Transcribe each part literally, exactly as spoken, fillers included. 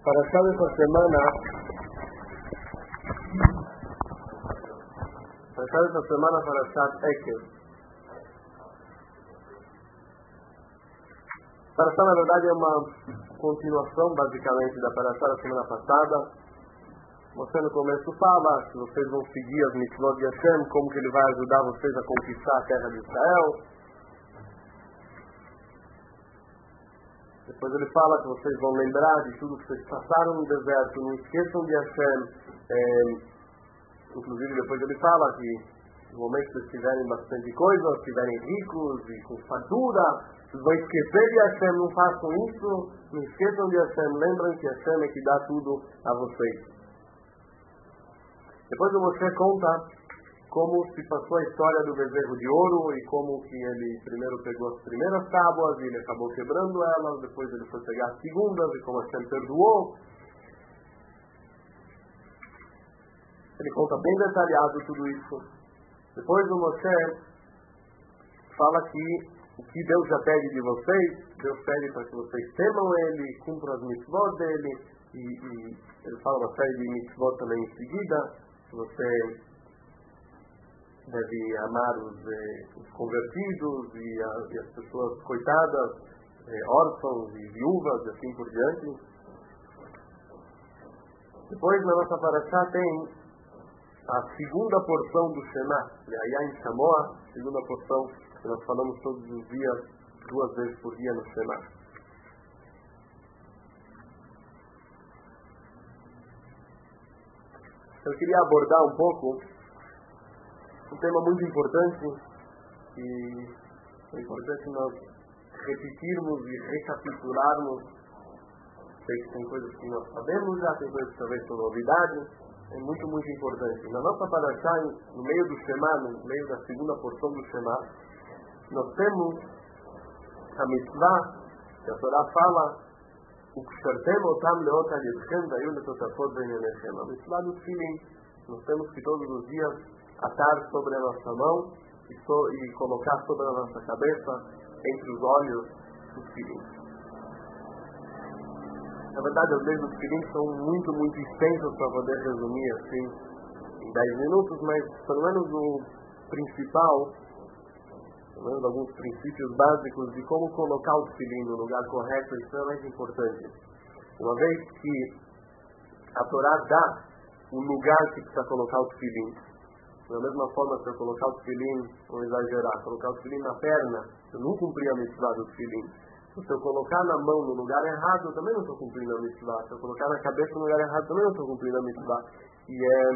Para esta esta semana, para esta esta semana para Shat Eker. Para esta, na verdade, é uma continuação, basicamente, da Parashá da semana passada. Você no começo fala que vocês vão seguir as mitzvot de Hashem, como que ele vai ajudar vocês a conquistar a terra de Israel. Depois ele fala que vocês vão lembrar de tudo que vocês passaram no deserto, não esqueçam de Hashem. É, inclusive depois ele fala que no momento que vocês tiverem bastante coisa, estiverem ricos e com fartura, vocês vão esquecer de Hashem, não façam isso, não esqueçam de Hashem, lembrem que Hashem é que dá tudo a vocês. Depois o Moshe conta como se passou a história do bezerro de ouro e como que ele primeiro pegou as primeiras tábuas e ele acabou quebrando elas, depois ele foi pegar as segundas e como Hashem perdoou. Ele conta bem detalhado tudo isso. Depois o Moshe fala que o que Deus já pede de vocês, Deus pede para que vocês temam Ele, cumpram as mitzvot dele, e, e ele fala uma série de mitzvot também em seguida, que você deve amar os, eh, os convertidos e, a, e as pessoas coitadas, eh, órfãos e viúvas, e assim por diante. Depois na nossa parashá tem a segunda porção do Shema, Le'ayim Shamoa, segunda porção que nós falamos todos os dias, duas vezes por dia no Shema. Eu queria abordar um pouco um tema muito importante e é importante nós repetirmos e recapitularmos. Sei que tem coisas que nós sabemos já, tem coisas que talvez são novidades. É muito, muito importante. Na nossa parashá, no meio do Shema, no meio da segunda porção do Shema, nós temos a mitzvah, que a Torá fala, Ukshartem otam leot al yedchem vayu letotafot beinenechem. A mitzvah do Tfilim, nós temos que todos os dias atar sobre a nossa mão e, so, e colocar sobre a nossa cabeça, entre os olhos, os Tfilim. Na verdade, às vezes os Tfilim são muito, muito extensos para poder resumir assim em dez minutos, mas pelo menos o principal, pelo menos alguns princípios básicos de como colocar o Tfilim no lugar correto, isso é mais importante. Uma vez que a Torá dá o lugar que precisa colocar o Tfilim, da mesma forma que eu colocar o Tfilim, vou exagerar, colocar o Tfilim na perna, eu não cumpri a mitzvah do Tfilim. Se eu colocar na mão no lugar errado, eu também não estou cumprindo a mitzvah. Se eu colocar na cabeça no lugar errado, eu também não estou cumprindo a mitzvah. E é,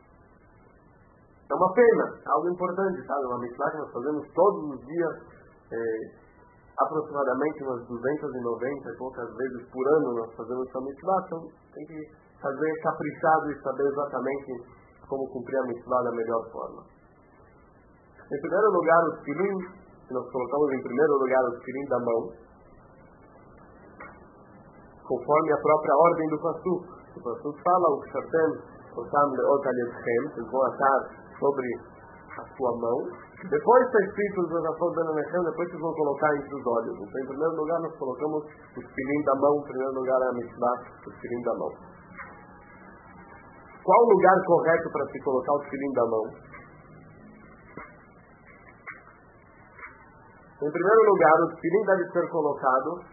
é uma pena, algo importante, sabe? Uma mitzvah que nós fazemos todos os dias, é, aproximadamente umas duzentas e noventa e poucas vezes por ano nós fazemos essa mitzvah. Então tem que fazer caprichado e saber exatamente como cumprir a mitzvah da melhor forma. Em primeiro lugar, o tfilim, que nós colocamos em primeiro lugar o tfilim da mão, conforme a própria ordem do Pasuk. O Pasuk fala, o Kshartem otam leot al yedchem, vocês vão atar sobre a sua mão. Depois está escrito os Letotafot beinenechem, depois vocês vão colocar entre os olhos. Então, em primeiro lugar, nós colocamos o tfilim da mão, em primeiro lugar é a mitzvah, o tfilim da mão. Qual o lugar correto para se colocar o tfilim da mão? Em primeiro lugar, o tfilim deve ser colocado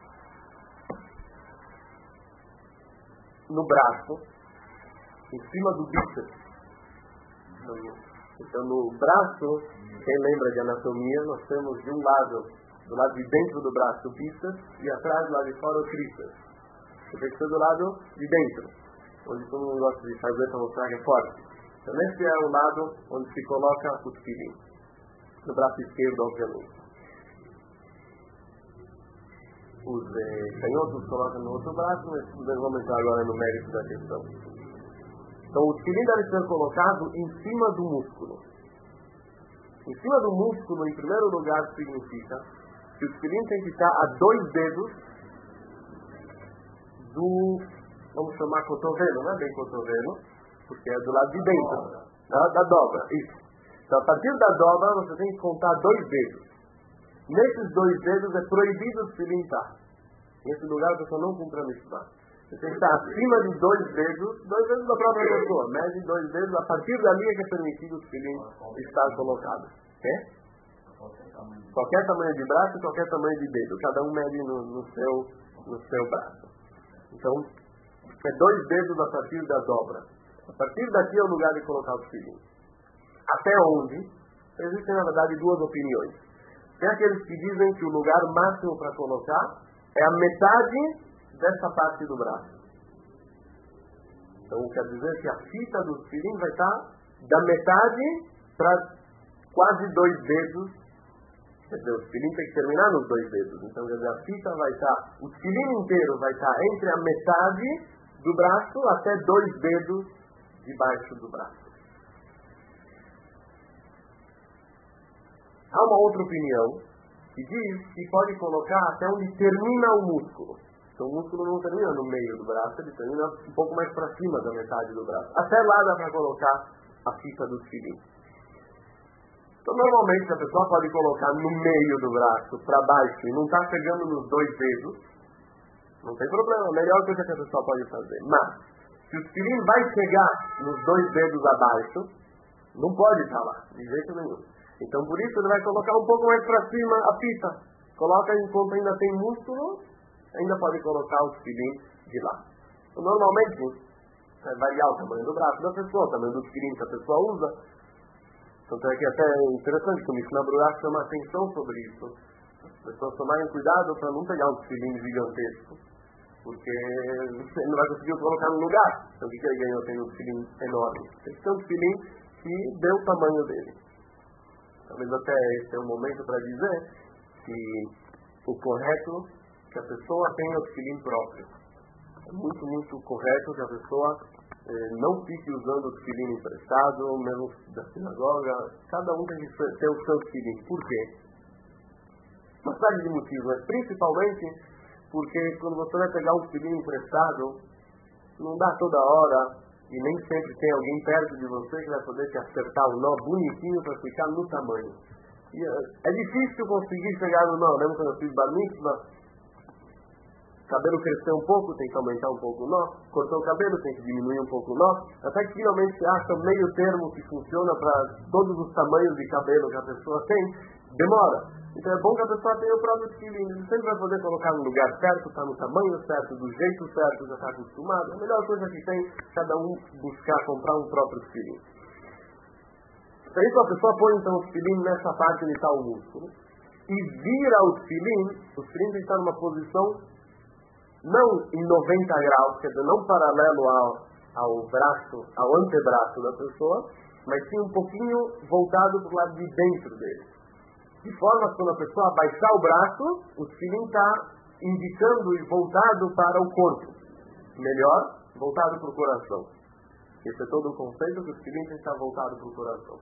no braço, em cima do bíceps. Então, no braço, quem lembra de anatomia, nós temos de um lado, do lado de dentro do braço, o bíceps, e atrás, do lado de fora, o tríceps. Você tem que ser do lado de dentro, onde todo mundo gosta de fazer para mostrar que é forte. Então, esse é o lado onde se coloca o tfilim. No braço esquerdo, obviamente. Os eh, canhotos colocam no outro braço, mas vamos entrar agora no mérito da questão. Então, o tfilim deve ser colocado em cima do músculo. Em cima do músculo, em primeiro lugar, significa que o tfilim tem que estar a dois dedos do, vamos chamar cotovelo, não é bem cotovelo, porque é do lado de dentro, da, da dobra, isso. Então, a partir da dobra, você tem que contar dois dedos. Nesses dois dedos é proibido o tfilim estar. Nesse lugar a pessoa não cumpre a mitzvah. Você tem que estar acima de dois dedos, dois dedos da própria pessoa. Mede dois dedos, a partir dali é que é permitido o filim estar colocado. É? Qualquer tamanho de braço, qualquer tamanho de dedo. Cada um mede no, no, seu, no seu braço. Então, é dois dedos a partir da dobra. A partir daqui é o lugar de colocar o filim. Até onde? Existem, na verdade, duas opiniões. Tem aqueles que dizem que o lugar máximo para colocar é a metade dessa parte do braço. Então, quer dizer que a fita do filim vai estar da metade para quase dois dedos. Quer dizer, o filim tem que terminar nos dois dedos. Então, quer dizer, a fita vai estar, o filim inteiro vai estar entre a metade do braço até dois dedos debaixo do braço. Há uma outra opinião que diz que pode colocar até onde termina o músculo. Então o músculo não termina no meio do braço, ele termina um pouco mais para cima da metade do braço. Até lá dá para colocar a fita do filim. Então normalmente a pessoa pode colocar no meio do braço, para baixo, e não está chegando nos dois dedos, não tem problema, a melhor coisa que a pessoa pode fazer. Mas, se o filim vai chegar nos dois dedos abaixo, não pode estar lá, de jeito nenhum. Então por isso ele vai colocar um pouco mais para cima a fita. Coloca enquanto ainda tem músculo, ainda pode colocar o filim de lá. Então, normalmente, vai variar o tamanho do braço da pessoa, o tamanho do filim que a pessoa usa. Tanto é que até é interessante que o Mishnah Berurah chama atenção sobre isso. As pessoas tomarem cuidado para não pegar um filim gigantesco, porque ele não vai conseguir colocar no lugar. Então o que ele ganhou tendo um filim enorme? Tem que ter um filim que dê o tamanho dele. Talvez até esse é o momento para dizer que o correto é que a pessoa tenha o filim próprio. É muito, muito correto que a pessoa eh, não fique usando o filim emprestado, mesmo da sinagoga. Cada um tem que ter o seu filim. Por quê? Uma série de motivos, mas principalmente porque quando você vai pegar um filim emprestado, não dá toda hora. E nem sempre tem alguém perto de você que vai poder te acertar o nó bonitinho para ficar no tamanho. E é, é difícil conseguir chegar no nó. Lembra quando eu fiz bar mitzvah? O cabelo cresceu um pouco, tem que aumentar um pouco o nó. Cortou o cabelo, tem que diminuir um pouco o nó. Até que finalmente você acha o meio termo que funciona para todos os tamanhos de cabelo que a pessoa tem. Demora. Então é bom que a pessoa tenha o próprio filim. Ele sempre vai poder colocar no lugar certo, está no tamanho certo, do jeito certo, já está acostumado. A melhor coisa que tem, cada um buscar comprar um próprio filim. Para isso a pessoa põe então o filim nessa parte onde está o músculo. E vira o filim, o filim tem que estar numa posição não em noventa graus, quer dizer, não paralelo ao, ao braço, ao antebraço da pessoa, mas sim um pouquinho voltado para o lado de dentro dele. De forma que quando a pessoa abaixar o braço, o filim está indicando e voltado para o corpo. Melhor, voltado para o coração. Esse é todo o conceito que o filim tem que estar voltado para o coração.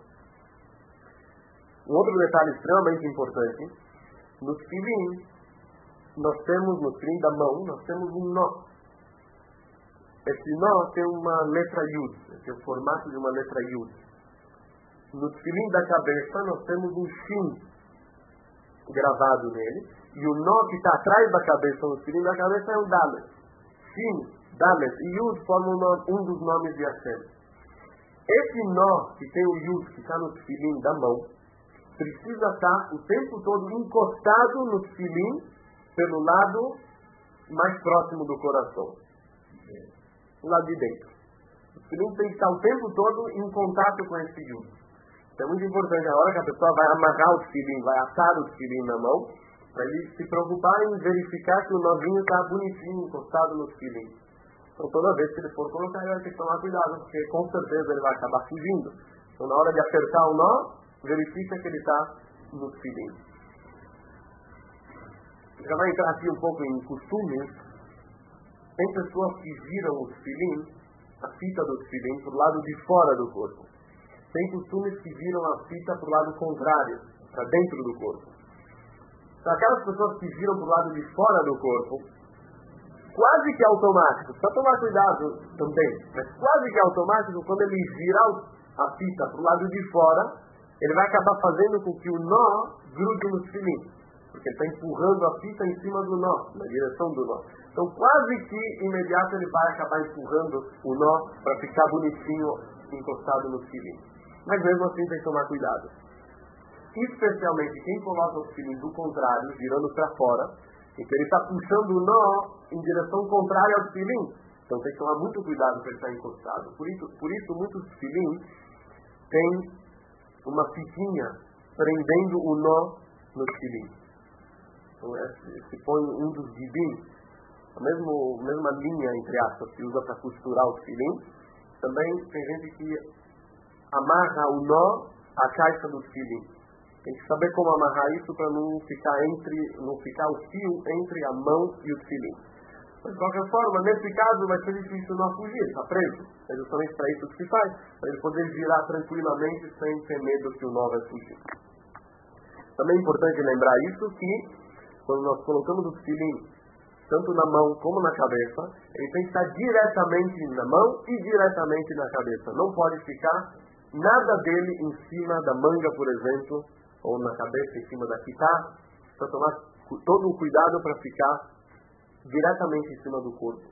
Um outro detalhe extremamente importante, no filim, nós temos, no filim da mão, nós temos um nó. Esse nó tem uma letra Yud, tem o formato de uma letra Yud. No filim da cabeça, nós temos um Shin gravado nele, e o nó que está atrás da cabeça, no filim da cabeça, é o Dalet. Shin, Dalet e Yud formam um dos nomes de Hashem. Esse nó que tem o Yud, que está no filim da mão, precisa estar o tempo todo encostado no filim pelo lado mais próximo do coração, do lado de dentro. O filim tem que estar o tempo todo em contato com esse Yud. É muito importante a hora que a pessoa vai amarrar o filim, vai atar o filim na mão, para ele se preocupar em verificar que o nozinho está bonitinho, encostado no filim. Então toda vez que ele for colocar, ele vai ter que tomar cuidado, porque com certeza ele vai acabar fugindo. Então na hora de apertar o nó, verifica que ele está no filim. Já vai entrar aqui um pouco em costumes. Tem pessoas que viram o filim, a fita do filim, para o lado de fora do corpo. Tem costumes que viram a fita para o lado contrário, para dentro do corpo. Então, aquelas pessoas que viram para o lado de fora do corpo, quase que automático, precisa tomar cuidado também, mas quase que automático, quando ele virar a fita para o lado de fora, ele vai acabar fazendo com que o nó grude no filim. porque ele está empurrando a fita em cima do nó, na direção do nó. Então, quase que imediato ele vai acabar empurrando o nó para ficar bonitinho encostado no filim. Mas mesmo assim tem que tomar cuidado. Especialmente quem coloca o filim do contrário, virando para fora, então ele está puxando o nó em direção contrária ao filim. Então tem que tomar muito cuidado para ele estar encostado. Por isso, por isso muitos filins têm uma fitinha prendendo o nó no filim. Então se põe um dos gibins, a mesmo, mesma linha, entre aspas, que usa para costurar o filim. Também tem gente que amarra o nó à caixa do filim. Tem que saber como amarrar isso para não ficar entre, não ficar o fio entre a mão e o filim. Mas de qualquer forma, nesse caso vai ser difícil não fugir, ele está preso. É justamente para isso que se faz, para ele poder girar tranquilamente sem ter medo que o nó vai fugir. Também é importante lembrar isso que quando nós colocamos o filim tanto na mão como na cabeça, ele tem que estar diretamente na mão e diretamente na cabeça. Não pode ficar nada dele em cima da manga, por exemplo, ou na cabeça em cima da guitarra, para tomar todo o cuidado para ficar diretamente em cima do corpo.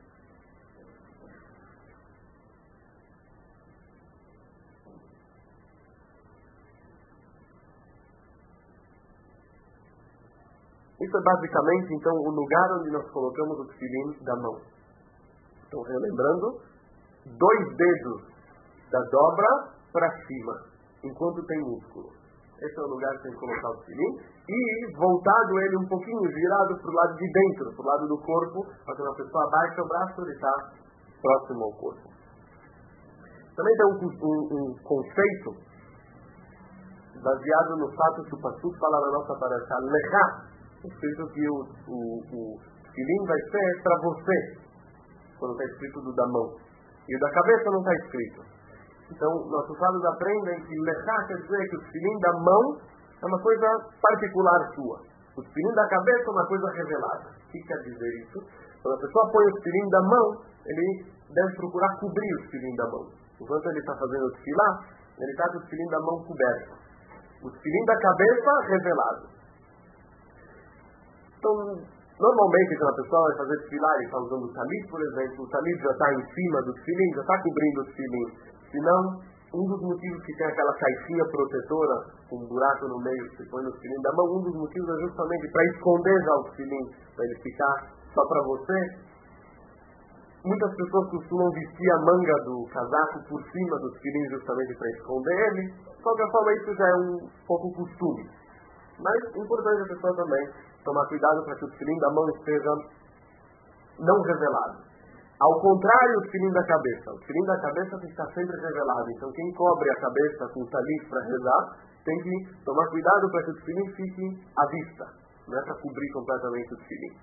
Isso é basicamente, então, o lugar onde nós colocamos o filim da mão. Então, relembrando, dois dedos da dobra para cima, enquanto tem músculo. Esse é o lugar que tem que colocar o filim. E voltado ele um pouquinho, virado para o lado de dentro, para o lado do corpo, para quando a pessoa abaixa o braço, ele está próximo ao corpo. Também tem um, um, um conceito baseado no fato que o Passuco fala na nossa parábola, lechá, escrito que o, o, o filim vai ser para você, quando está escrito do da mão. E o da cabeça não está escrito. Então, nossos sábios aprendem que lechá quer dizer que o filim da mão é uma coisa particular sua. O filim da cabeça é uma coisa revelada. O que quer dizer isso? Quando a pessoa põe o filim da mão, ele deve procurar cobrir o filim da mão. Enquanto ele está fazendo o tefilá, ele está com o filim da mão coberto. O filim da cabeça revelado. Então, normalmente quando a pessoa vai fazer tefilá e está usando o talit, por exemplo, o talit já está em cima do filim, já está cobrindo o filim. Se não, um dos motivos que tem aquela caixinha protetora com um buraco no meio que se põe no filim da mão, um dos motivos é justamente para esconder já o filim, para ele ficar só para você. Muitas pessoas costumam vestir a manga do casaco por cima do filim justamente para esconder ele. De qualquer forma, isso já é um pouco costume. Mas é importante a pessoa também tomar cuidado para que o filim da mão esteja não revelado. Ao contrário, o filim da cabeça. O filim da cabeça tem que estar sempre revelado. Então, quem cobre a cabeça com o talit para rezar, tem que tomar cuidado para que o filim fique à vista. Não é para cobrir completamente o filim.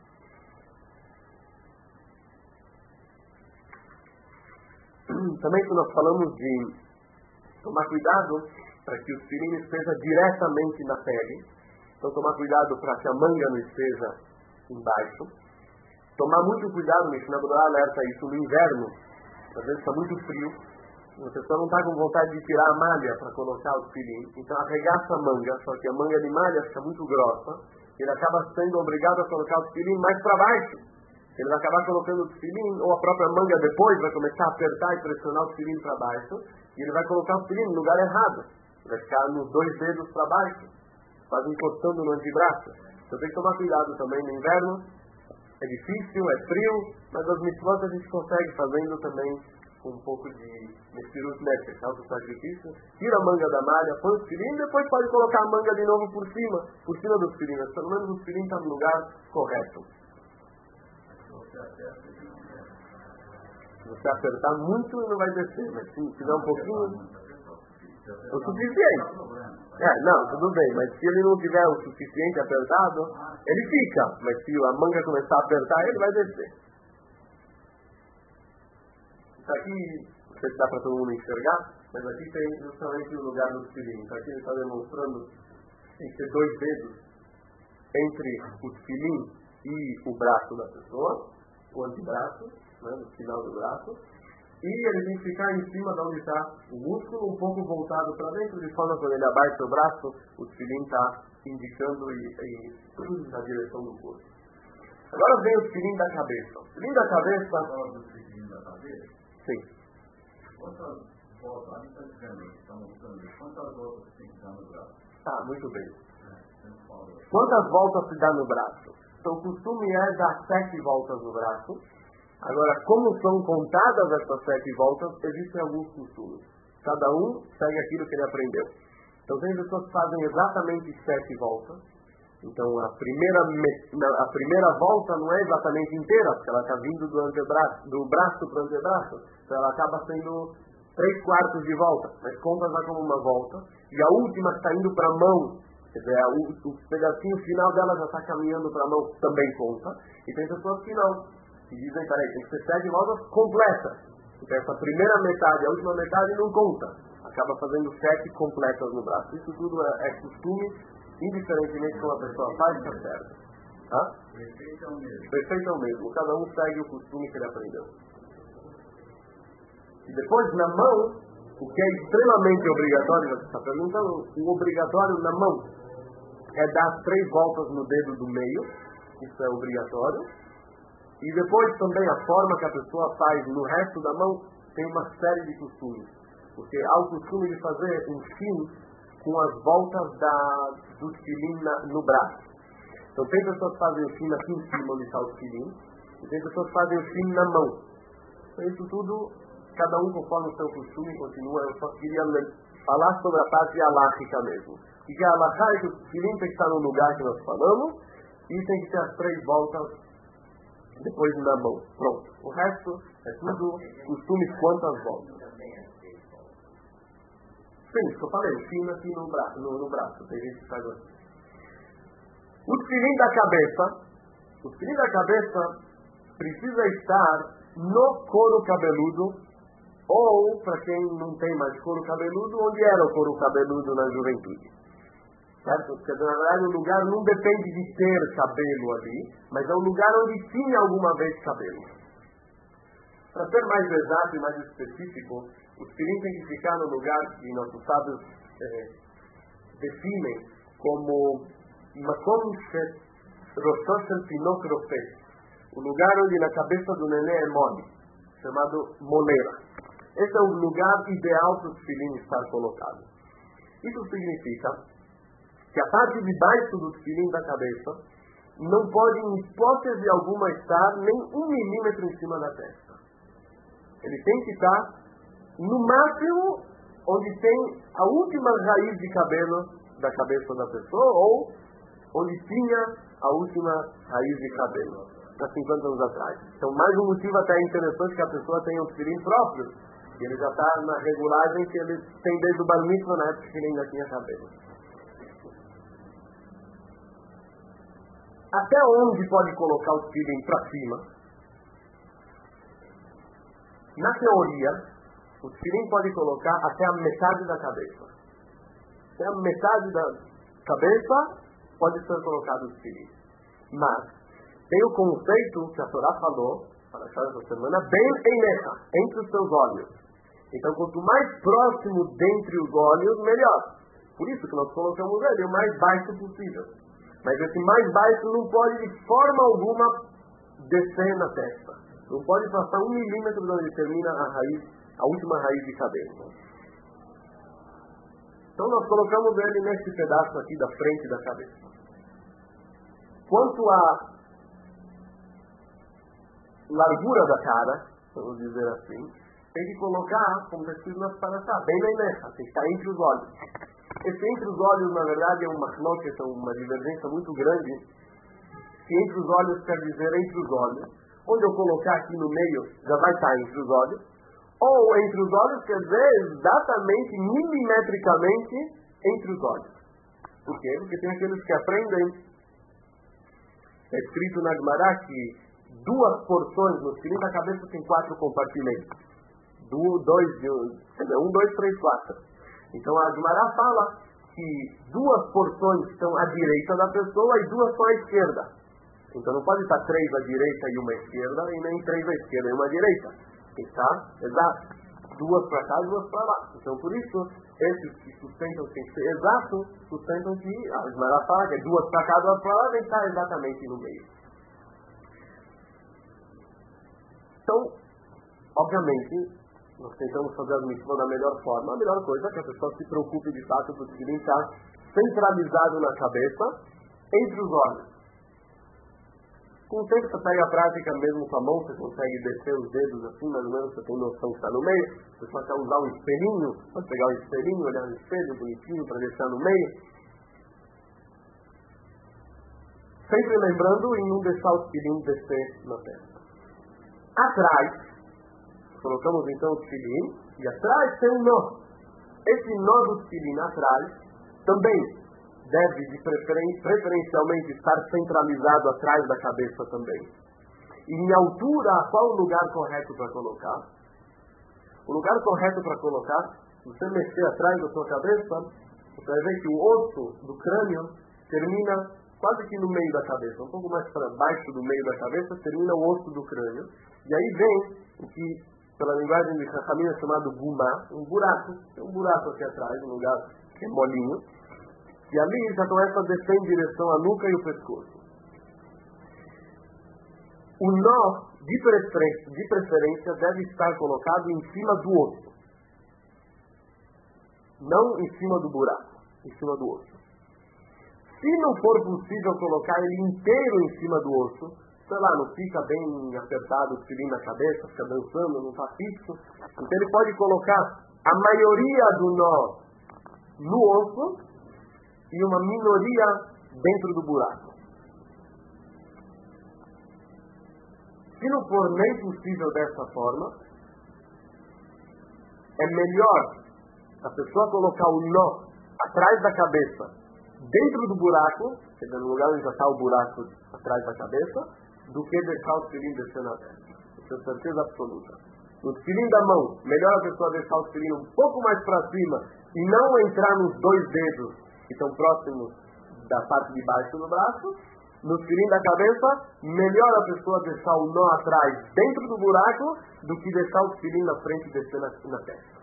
Também quando nós falamos de tomar cuidado para que o filim esteja diretamente na pele. Então, tomar cuidado para que a manga não esteja embaixo. Tomar muito cuidado, o Mishnah Berurah alerta isso no inverno. Às vezes está muito frio, a pessoa não está com vontade de tirar a malha para colocar o filim, então arregaça a manga, só que a manga de malha fica muito grossa, ele acaba sendo obrigado a colocar o filim mais para baixo. Ele vai acabar colocando o filim, ou a própria manga depois vai começar a apertar e pressionar o filim para baixo, e ele vai colocar o filim no lugar errado. Vai ficar nos dois dedos para baixo, quase encostando no antebraço. Então tem que tomar cuidado também no inverno. É difícil, é frio, mas as mitzvot a gente consegue fazendo também com um pouco de mexirut nefesh, auto-sacrifício. Tira a manga da malha, põe o filim, depois pode colocar a manga de novo por cima, por cima do filim. Mas pelo menos o filim está no lugar correto. Se você apertar muito, não vai descer, mas se tiver um pouquinho... O suficiente. É, não, tudo bem, mas se ele não tiver o suficiente apertado, ele fica, mas se a manga começar a apertar, ele vai descer. Isso aqui, não sei se dá para todo mundo enxergar, mas aqui tem justamente o lugar do filim. Então aqui ele está demonstrando que tem que ter dois dedos entre o filim e o braço da pessoa, o antebraço, né, no final do braço. E ele tem que ficar em cima de onde está o músculo, um pouco voltado para dentro, de forma que quando ele abaixa o braço, o tefilim está indicando e, e na direção do corpo. Agora vem o tefilim da cabeça. O tefilim da cabeça... Agora do tefilim da cabeça? Sim. Quantas voltas, a gente está dizendo, está mostrando, quantas voltas tem que dar no braço? Tá, muito bem. É, quantas voltas se dá no braço? Então o costume é dar sete voltas no braço. Agora, como são contadas essas sete voltas, existem alguns costumes. Cada um segue aquilo que ele aprendeu. Então, tem pessoas que fazem exatamente sete voltas. Então, a primeira, a primeira volta não é exatamente inteira, porque ela está vindo do, antebraço, do braço para o antebraço. Então, ela acaba sendo três quartos de volta, mas conta já como uma volta. E a última que está indo para a mão, quer dizer, o, o pedacinho final dela já está caminhando para a mão, também conta. E tem pessoas que não. E dizem, peraí, tem que ser sete voltas completas. Então essa primeira metade, a última metade não conta. Acaba fazendo sete completas no braço. Isso tudo é, é costume, indiferentemente como a pessoa faz, está certo. Tá? Perfeito é o mesmo. Perfeito é o mesmo. Cada um segue o costume que ele aprendeu. E depois, na mão, o que é extremamente obrigatório, você está perguntando, o obrigatório na mão é dar três voltas no dedo do meio. Isso é obrigatório. E depois também a forma que a pessoa faz no resto da mão tem uma série de costumes. Porque há o costume de fazer um fim com as voltas da, do tefilim no braço. Então tem pessoas que fazem o fim aqui em cima onde está o tefilim, e tem pessoas que fazem o fim na mão. Então isso tudo, cada um conforme o seu costume continua. Eu só queria falar sobre a parte halakhica mesmo. E que a halakha é que o tefilim tem que estar no lugar que nós falamos, e tem que ter as três voltas depois na mão. Pronto. O resto é tudo costumes quantas voltas. Sim, isso que eu falei, o fim aqui no braço, no, no braço. Tem gente que faz assim. O tefilim da cabeça, o tefilim da cabeça precisa estar no couro cabeludo, ou, para quem não tem mais couro cabeludo, onde era o couro cabeludo na juventude. Certo? Porque, na verdade, o lugar não depende de ter cabelo ali, mas é um lugar onde tinha alguma vez cabelo. Para ser mais exato e mais específico, o tefilim tem que ficar no lugar que nossos sábios eh, definem como Makom Roshot Shel Tinok Rofeh, o lugar onde na cabeça do neném é mole, chamado moleira. Esse é o lugar ideal para o tefilim estar colocado. Isso significa que a parte de baixo do tefilim da cabeça não pode, em hipótese alguma, estar nem um milímetro em cima da testa. Ele tem que estar, no máximo, onde tem a última raiz de cabelo da cabeça da pessoa, ou onde tinha a última raiz de cabelo, há cinquenta anos atrás. Então, mais um motivo até interessante que a pessoa tenha um tefilim próprio, e ele já está na regulagem que ele tem desde o bar mitzvah, na época que ele ainda tinha cabelo. Até onde pode colocar o tefilim para cima? Na teoria, o tefilim pode colocar até a metade da cabeça. Até a metade da cabeça pode ser colocado o tefilim. Mas tem o conceito que a Torá falou, para achar essa semana, bem einecha, entre os seus olhos. Então, quanto mais próximo dentre os olhos, melhor. Por isso que nós colocamos ele o mais baixo possível. Mas esse mais baixo não pode de forma alguma descer na testa. Não pode passar um milímetro de onde termina a raiz, a última raiz de cabelo. Então nós colocamos ele nesse pedaço aqui da frente da cabeça. Quanto à largura da cara, vamos dizer assim, tem que colocar, como está escrito nas paraxá, bem na imecha, tem que estar entre os olhos. Esse entre os olhos, na verdade, é uma machloket, uma divergência muito grande, que entre os olhos quer dizer entre os olhos. Onde eu colocar aqui no meio, já vai estar entre os olhos. Ou entre os olhos quer dizer exatamente, milimetricamente, entre os olhos. Por quê? Porque tem aqueles que aprendem, é escrito na Gemara que duas porções, no tefilim da cabeça tem quatro compartimentos. Do, dois, quer dizer, um, dois, três, quatro. Então a Gemara fala que duas porções estão à direita da pessoa e duas estão à esquerda. Então não pode estar três à direita e uma à esquerda, e nem três à esquerda e uma à direita. Está exato. Duas para cá, duas para lá. Então, por isso, esses que sustentam que tem que ser exato, sustentam que, a Esmeralda fala que é duas para cá, duas para lá, tem que estar exatamente no meio. Então, obviamente, nós tentamos fazer as mitzvot da melhor forma. A melhor coisa é que a pessoa se preocupe de fato do que está centralizado na cabeça, entre os olhos. Com o tempo você pega a prática mesmo com a mão, você consegue descer os dedos assim, mais ou menos, você tem noção que está no meio. Você pode até usar um espelhinho, pode pegar um espelhinho, olhar no espelho, bonitinho, para deixar no meio. Sempre lembrando em não deixar o tefilim descer na testa. Atrás, colocamos então o tefilim, e atrás tem um nó. Esse nó do tefilim atrás também deve de preferen- preferencialmente estar centralizado atrás da cabeça também. E em altura, qual o lugar correto para colocar? O lugar correto para colocar, se você mexer atrás da sua cabeça, você vai ver que o osso do crânio termina quase que no meio da cabeça, um pouco mais para baixo do meio da cabeça, termina o osso do crânio. E aí vem o que, pela linguagem de Chachamim, é chamado gumá, um buraco, tem um buraco aqui atrás, um lugar que é molinho. E ali já começa a descer em direção à nuca e o pescoço. O nó, de preferência, de preferência, deve estar colocado em cima do osso. Não em cima do buraco, em cima do osso. Se não for possível colocar ele inteiro em cima do osso, sei lá, não fica bem apertado o tefilim na cabeça, fica dançando, não está fixo, então ele pode colocar a maioria do nó no osso, e uma minoria dentro do buraco. Se não for nem possível dessa forma, é melhor a pessoa colocar o nó atrás da cabeça, dentro do buraco, quer dizer, no lugar onde já está o buraco atrás da cabeça, do que deixar o tefilim descer na testa. Isso é certeza absoluta. No tefilim da mão, melhor a pessoa deixar o tefilim um pouco mais para cima e não entrar nos dois dedos que estão próximos da parte de baixo do braço. No tefilim da cabeça, melhor a pessoa deixar o nó atrás dentro do buraco do que deixar o tefilim na frente e descer na, na testa.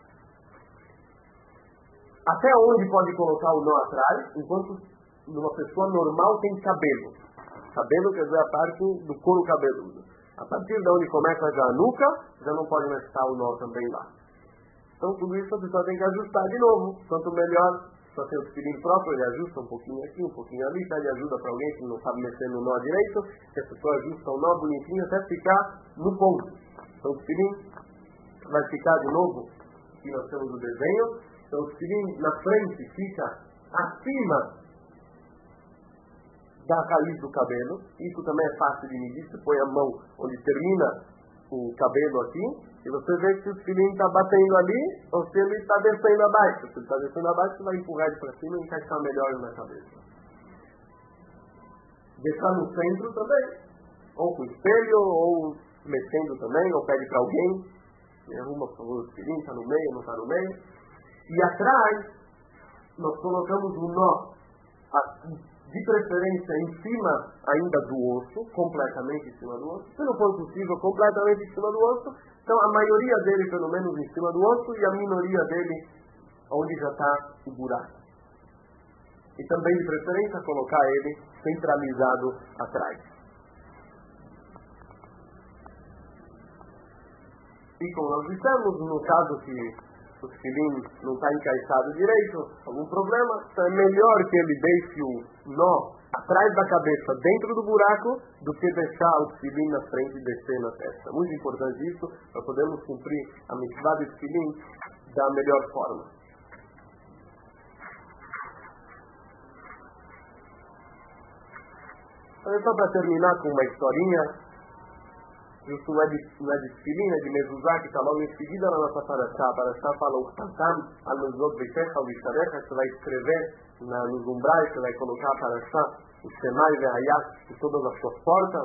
Até onde pode colocar o nó atrás, enquanto numa pessoa normal tem cabelo. Cabelo quer dizer a parte do couro cabeludo. A partir de onde começa já a nuca, já não pode mais estar o nó também lá. Então tudo isso a pessoa tem que ajustar de novo. Quanto melhor, só tem o tefilim próprio, ele ajusta um pouquinho aqui, um pouquinho ali, pede ajuda para alguém que não sabe mexer no nó direito, que a pessoa ajusta o nó bonitinho até ficar no ponto. Então o tefilim vai ficar de novo, aqui nós temos o desenho, então o tefilim na frente fica acima da raiz do cabelo. Isso também é fácil de medir, você põe a mão onde termina o cabelo aqui, e você vê se o tefilim está batendo ali ou se ele está descendo abaixo. Se ele está descendo abaixo, você vai empurrar ele para cima e encaixar melhor na cabeça. Deixar no centro também, ou com espelho, ou mexendo também, ou pede para alguém, me arruma por favor o tefilim, está no meio, não está no meio. E atrás, nós colocamos um nó, de preferência em cima ainda do osso, completamente em cima do osso. Se não for possível, completamente em cima do osso, então a maioria dele pelo menos em cima do osso e a minoria dele onde já está o buraco. E também de preferência colocar ele centralizado atrás. E como nós dissemos, no caso que o tefilim não está encaixado direito, algum problema, então é melhor que ele deixe o nó atrás da cabeça, dentro do buraco, do que deixar o tefilim na frente e descer na testa. Muito importante isso, para podermos cumprir a mitzvah do tefilim da melhor forma. Então, só para terminar com uma historinha, isso não é de, não é de tefilim, é de mezuzá, que está logo em seguida na nossa paraxá. A paraxá fala o Khantam, al-Mezot Beitecha, o Visharecha, você vai escrever na, nos umbrais, você vai colocar a paraxá, o Shemai Ve'ayat, em todas as suas portas.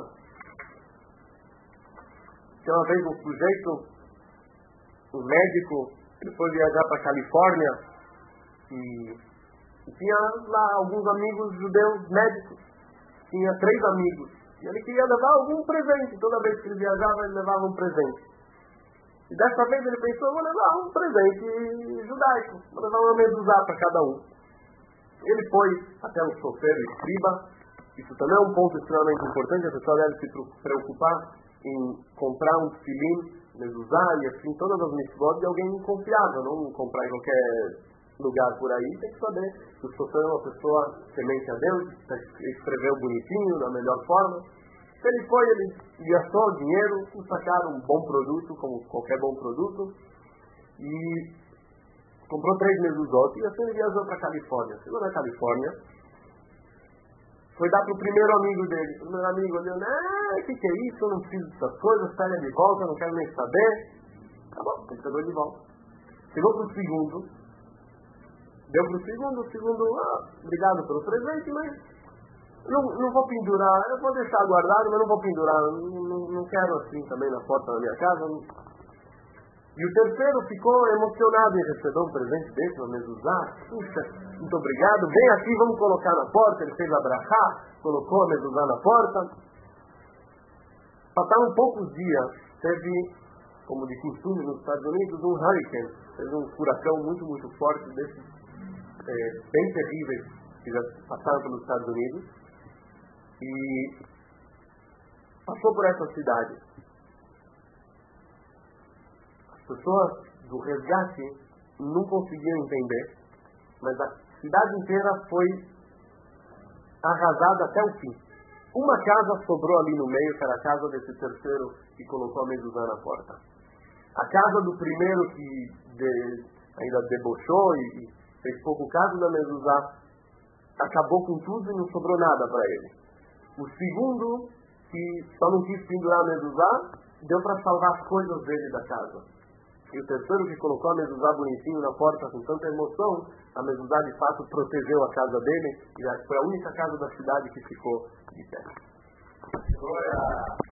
Tinha uma vez um sujeito, um médico, ele foi viajar para a Califórnia e, e tinha lá alguns amigos judeus médicos. Tinha três amigos. E ele queria levar algum presente. Toda vez que ele viajava, ele levava um presente. E dessa vez ele pensou, vou levar um presente judaico, vou levar uma mezuzá para cada um. Ele foi até o sofer, o escriba. Isso também é um ponto extremamente importante, a pessoa deve se preocupar em comprar um tefilim, mezuzá e assim, todas as mitzvot de alguém confiável, não comprar em qualquer lugar por aí. Tem que saber que o sofer é uma pessoa temente a Deus, escreveu bonitinho, da melhor forma. Se ele foi, ele gastou dinheiro, sacar um bom produto, como qualquer bom produto, e comprou três mezuzot, e assim ele viajou para a Califórnia. Chegou na Califórnia, foi dar para o primeiro amigo dele. O primeiro amigo olhou, ah, o que, que é isso? Eu não preciso dessas coisas, pega de volta, não quero nem saber. Tá bom, ele pegou de volta. Chegou para o segundo, deu para o segundo, o segundo, ah, obrigado pelo presente, mas não, não vou pendurar, eu vou deixar guardado, mas não vou pendurar, não, não, não quero assim também na porta da minha casa. Não. E o terceiro ficou emocionado em receber um presente desse, uma mezuzá. Puxa, muito obrigado, vem aqui, vamos colocar na porta. Ele fez a brachá, colocou a mezuzá na porta. Passaram poucos dias, teve, como de costume nos Estados Unidos, um hurricane, teve um furacão muito, muito forte, desses é, bem terríveis que já passaram pelos Estados Unidos. E passou por essa cidade. As pessoas do resgate não conseguiam entender, mas a cidade inteira foi arrasada até o fim. Uma casa sobrou ali no meio, que era a casa desse terceiro que colocou a mezuzá na porta. A casa do primeiro que de, ainda debochou e, e fez pouco caso da mezuzá, acabou com tudo e não sobrou nada para ele. O segundo, que só não quis pendurar a mezuzá, deu para salvar as coisas dele da casa. E o terceiro, que colocou a mezuzá bonitinho na porta com tanta emoção, a mezuzá de fato protegeu a casa dele, e foi a única casa da cidade que ficou de pé.